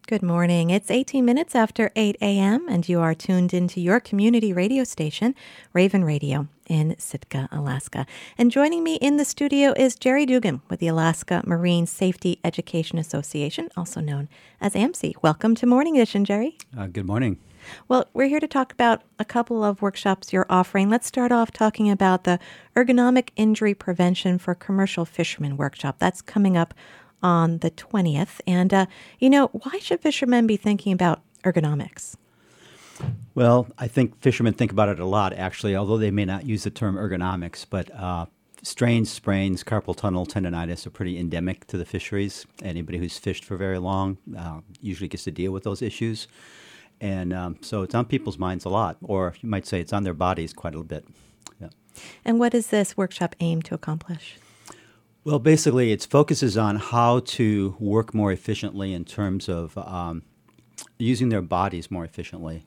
Good morning. It's 18 minutes after 8 a.m., and you are tuned into your community radio station, Raven Radio, in Sitka, Alaska. And joining me in the studio is Jerry Dugan with the Alaska Marine Safety Education Association, also known as AMSI. Welcome to Morning Edition, Jerry. Good morning. Well, we're here to talk about a couple of workshops you're offering. Let's start off talking about the Ergonomic Injury Prevention for Commercial Fishermen workshop. That's coming up on the 20th. And, why should fishermen be thinking about ergonomics? Well, I think fishermen think about it a lot, actually, although they may not use the term ergonomics. But strains, sprains, carpal tunnel tendonitis are pretty endemic to the fisheries. Anybody who's fished for very long usually gets to deal with those issues. And so it's on people's minds a lot, or you might say it's on their bodies quite a bit. Yeah. And what does this workshop aim to accomplish? Well, basically, it focuses on how to work more efficiently in terms of using their bodies more efficiently,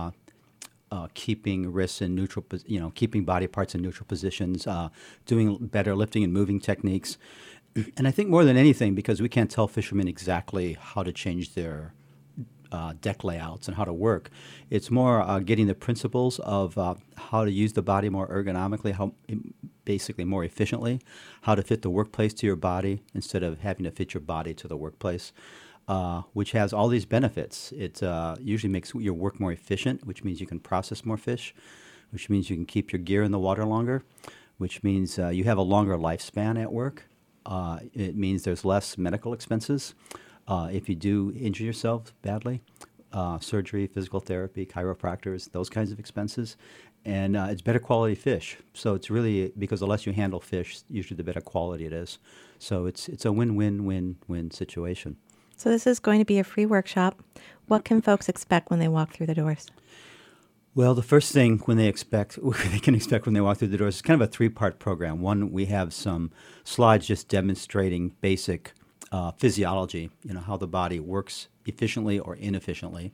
keeping wrists in neutral, keeping body parts in neutral positions, doing better lifting and moving techniques. And I think more than anything, because we can't tell fishermen exactly how to change their deck layouts and how to work, it's more getting the principles of how to use the body more ergonomically, basically more efficiently, how to fit the workplace to your body instead of having to fit your body to the workplace, which has all these benefits. It usually makes your work more efficient, which means you can process more fish, which means you can keep your gear in the water longer, which means you have a longer lifespan at work. It means there's less medical expenses if you do injure yourself badly, surgery, physical therapy, chiropractors, those kinds of expenses. And it's better quality fish. So it's really, because the less you handle fish, usually the better quality it is. So it's a win-win-win-win situation. So this is going to be a free workshop. What can folks expect when they walk through the doors? Well, the first thing they can expect when they walk through the doors is kind of a three-part program. One, we have some slides just demonstrating basic physiology, how the body works efficiently or inefficiently.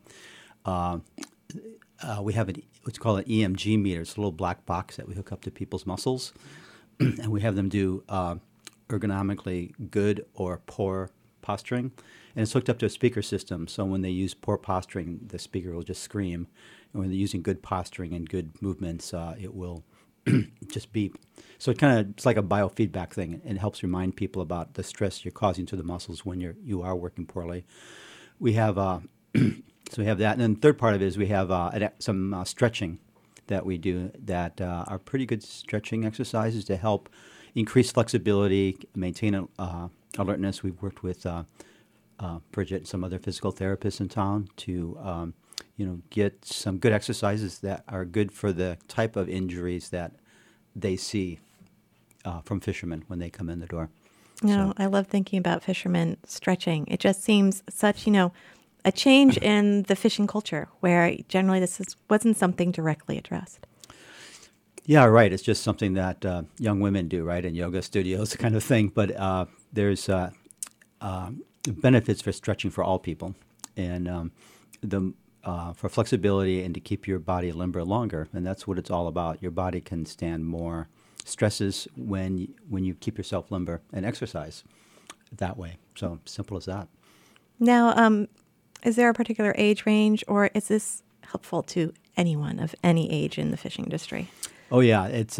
We have what's called an EMG meter. It's a little black box that we hook up to people's muscles, and we have them do ergonomically good or poor posturing. And it's hooked up to a speaker system, so when they use poor posturing, the speaker will just scream. And when they're using good posturing and good movements, it will just beep. So it's like a biofeedback thing. It helps remind people about the stress you're causing to the muscles when you are working poorly. We have so we have that, and then the third part of it is we have some stretching that we do that are pretty good stretching exercises to help increase flexibility, maintain alertness. We've worked with Bridget and some other physical therapists in town to get some good exercises that are good for the type of injuries that they see from fishermen when they come in the door. I love thinking about fishermen stretching. It just seems such, a change in the fishing culture where generally wasn't something directly addressed. Yeah, right. It's just something that young women do, right, in yoga studios kind of thing. But there's benefits for stretching for all people, and for flexibility and to keep your body limber longer. And that's what it's all about. Your body can stand more stresses when you keep yourself limber and exercise that way. So simple as that. Now, is there a particular age range, or is this helpful to anyone of any age in the fishing industry? Oh yeah, it's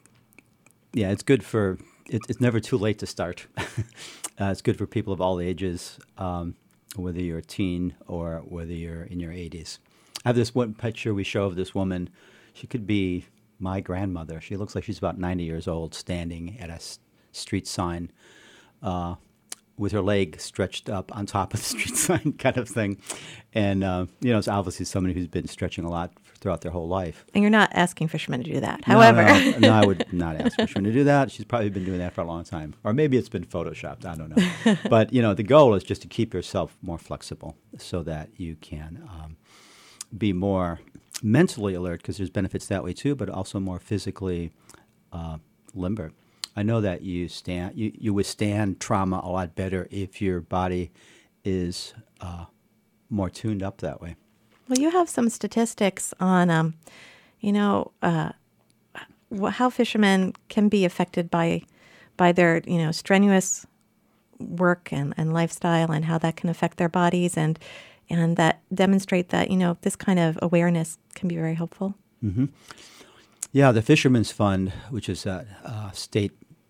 good for. It's never too late to start. It's good for people of all ages, whether you're a teen or whether you're in your 80s. I have this one picture we show of this woman. She could be my grandmother. She looks like she's about 90 years old, standing at a street sign with her leg stretched up on top of the street sign kind of thing. And, it's obviously somebody who's been stretching a lot throughout their whole life. And you're not asking fishermen to do that. However. No, I would not ask fishermen to do that. She's probably been doing that for a long time. Or maybe it's been photoshopped. I don't know. But, the goal is just to keep yourself more flexible so that you can be more mentally alert, because there's benefits that way too, but also more physically limber. I know that you withstand trauma a lot better if your body is more tuned up that way. Well, you have some statistics on, how fishermen can be affected by their, strenuous work and lifestyle and how that can affect their bodies and that demonstrate that, this kind of awareness can be very helpful. Mm-hmm. Yeah, the Fisherman's Fund, which is a state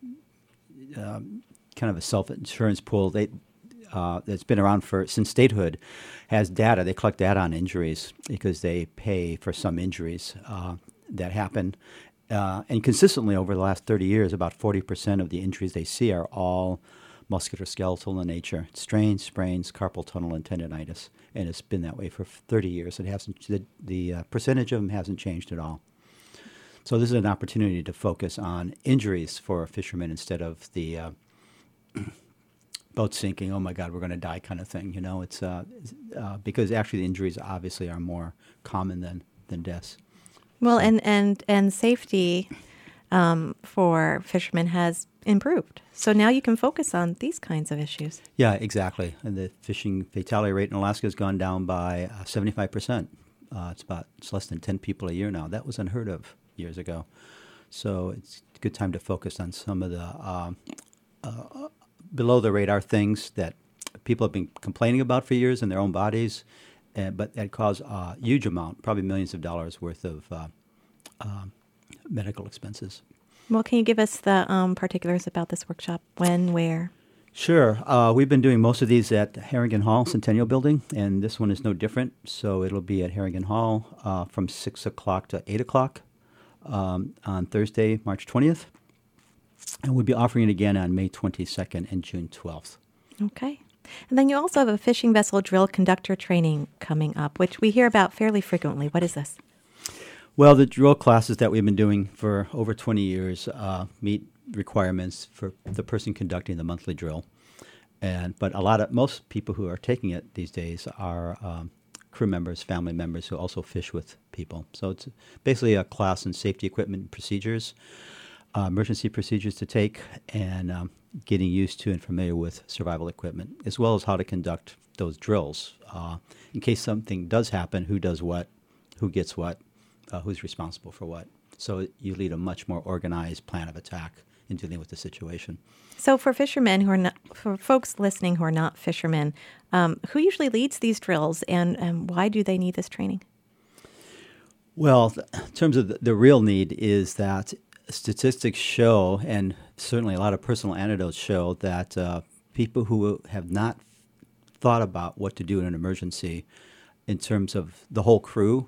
kind of a self-insurance pool, that's been around since statehood, has data. They collect data on injuries because they pay for some injuries that happen. And consistently over the last 30 years, about 40% of the injuries they see are all musculoskeletal in nature: strains, sprains, carpal tunnel, and tendonitis. And it's been that way for 30 years. It hasn't. The percentage of them hasn't changed at all. So this is an opportunity to focus on injuries for fishermen instead of the boat sinking, oh my God, we're going to die kind of thing. It's because actually the injuries obviously are more common than deaths. Well, so. and safety for fishermen has improved. So now you can focus on these kinds of issues. Yeah, exactly. And the fishing fatality rate in Alaska has gone down by 75%. It's less than 10 people a year now. That was unheard of years ago. So it's a good time to focus on some of the below the radar things that people have been complaining about for years in their own bodies, but that cause a huge amount, probably millions of dollars worth of medical expenses. Well, can you give us the particulars about this workshop? When, where? Sure. We've been doing most of these at Harrigan Hall Centennial Building, and this one is no different. So it'll be at Harrigan Hall from 6 o'clock to 8 o'clock on Thursday, March 20th. And we'll be offering it again on May 22nd and June 12th. Okay. And then you also have a fishing vessel drill conductor training coming up, which we hear about fairly frequently. What is this? Well, the drill classes that we've been doing for over 20 years meet requirements for the person conducting the monthly drill. But most people who are taking it these days are crew members, family members who also fish with people. So it's basically a class in safety equipment and procedures, emergency procedures to take, and getting used to and familiar with survival equipment, as well as how to conduct those drills. In case something does happen, who does what, who gets what, who's responsible for what. So you lead a much more organized plan of attack in dealing with the situation. So for fishermen who are not, for folks listening who are not fishermen, who usually leads these drills, and why do they need this training? Well, in terms of the real need is that statistics show, and certainly a lot of personal anecdotes show, that people who have not thought about what to do in an emergency in terms of the whole crew,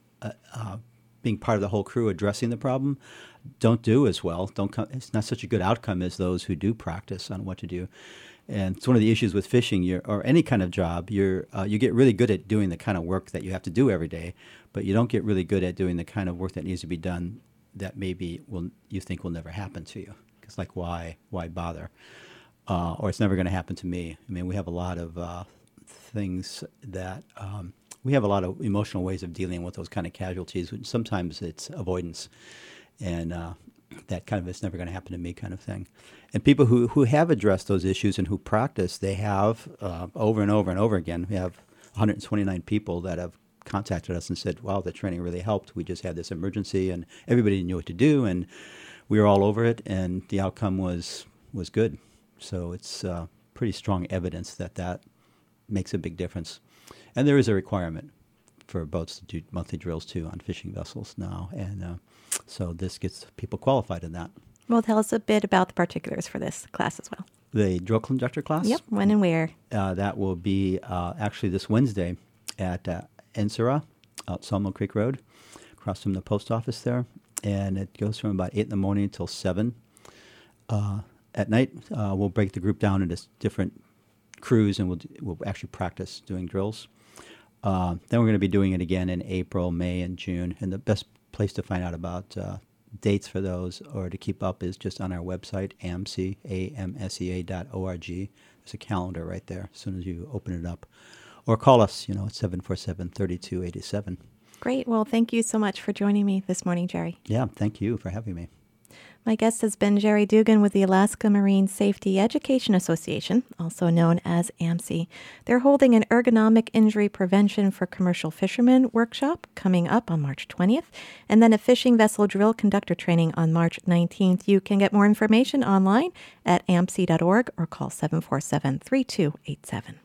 being part of the whole crew addressing the problem, don't do as well. It's not such a good outcome as those who do practice on what to do. And it's one of the issues with fishing, or any kind of job. You get really good at doing the kind of work that you have to do every day, but you don't get really good at doing the kind of work that needs to be done that maybe you think will never happen to you. It's like, why bother? Or it's never going to happen to me. I mean, we have a lot of things that we have a lot of emotional ways of dealing with those kind of casualties. Sometimes it's avoidance, and that kind of "it's never going to happen to me" kind of thing. And people who have addressed those issues and who practice, they have over and over and over again. We have 129 people that have contacted us and said, wow, the training really helped. We just had this emergency and everybody knew what to do, and we were all over it, and the outcome was good. So it's pretty strong evidence that makes a big difference. And there is a requirement for boats to do monthly drills too on fishing vessels now, and so this gets people qualified in that. Well, tell us a bit about the particulars for this class as well. The drill conductor class? Yep, when and where? That will be actually this Wednesday at Ensera, out Sawmill Creek Road, across from the post office there. And it goes from about 8 in the morning until 7 at night. We'll break the group down into different crews, and we'll actually practice doing drills. Then we're going to be doing it again in April, May, and June. And the best place to find out about dates for those or to keep up is just on our website, amsea.org. There's a calendar right there as soon as you open it up. Or call us, at 747-3287. Great. Well, thank you so much for joining me this morning, Jerry. Yeah, thank you for having me. My guest has been Jerry Dugan with the Alaska Marine Safety Education Association, also known as AMSI. They're holding an ergonomic injury prevention for commercial fishermen workshop coming up on March 20th, and then a fishing vessel drill conductor training on March 19th. You can get more information online at amsi.org or call 747-3287.